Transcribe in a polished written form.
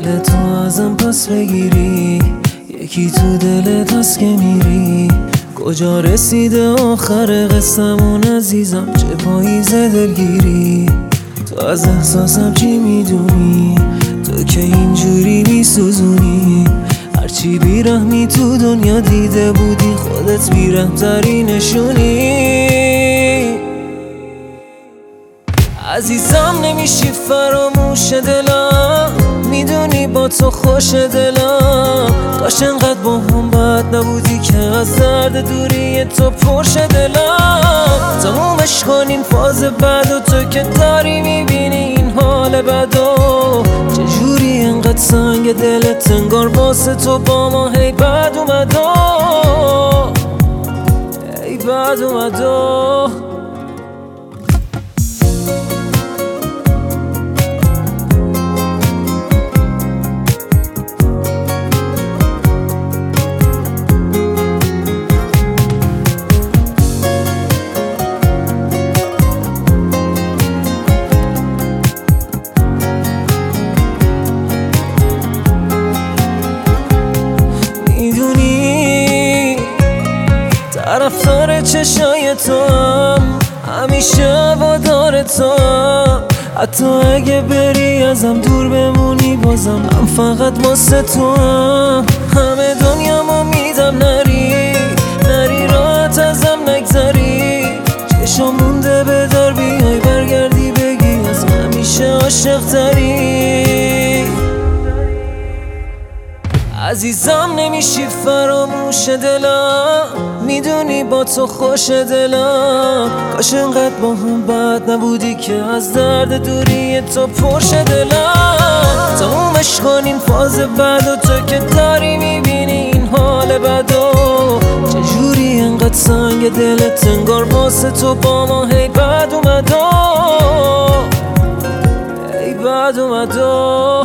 دلتو ازم پس بگیری، یکی تو دلت هست که میری. کجا رسیده آخر قصمون عزیزم، چه پاییز دلگیری. تو از احساسم چی میدونی، تو که اینجوری میسوزونی. هرچی بیرحمی تو دنیا دیده بودی، خودت بیرحم‌تری نشونی. عزیزم نمیشی فراموش دلم، میدونی با تو خوش دلم. کاش انقدر با هم بد نبودی که از درد دوری تو پرش دلم. تمومش کنین فاز بد و تو که داری میبینی این حال بدو. چجوری انقدر سنگ دلت انگار واسه تو با ما هی بد اومدو، هی بد اومدو. طرفدار چشای تو هم، همیشه هوادار تو هم. حتی اگه بری ازم دور بمونی بازم من فقط واسه تو هم. همه دنیامو میدم نری، نری راحت ازم نگذری. چشم مونده بدار بیای برگردی بگی از همیشه عاشق تری. عزیزم نمیشی فراموش دلم، میدونی با تو خوش دلم. کاش انقدر با هم بد نبودی که از درد دوری تو پرش دلم. تمومش کنین فاز بد و تو که داری میبینی این حال بدو. چجوری انقدر سنگ دلت انگار واسه تو با ما هی بد اومدو، هی بد اومدو.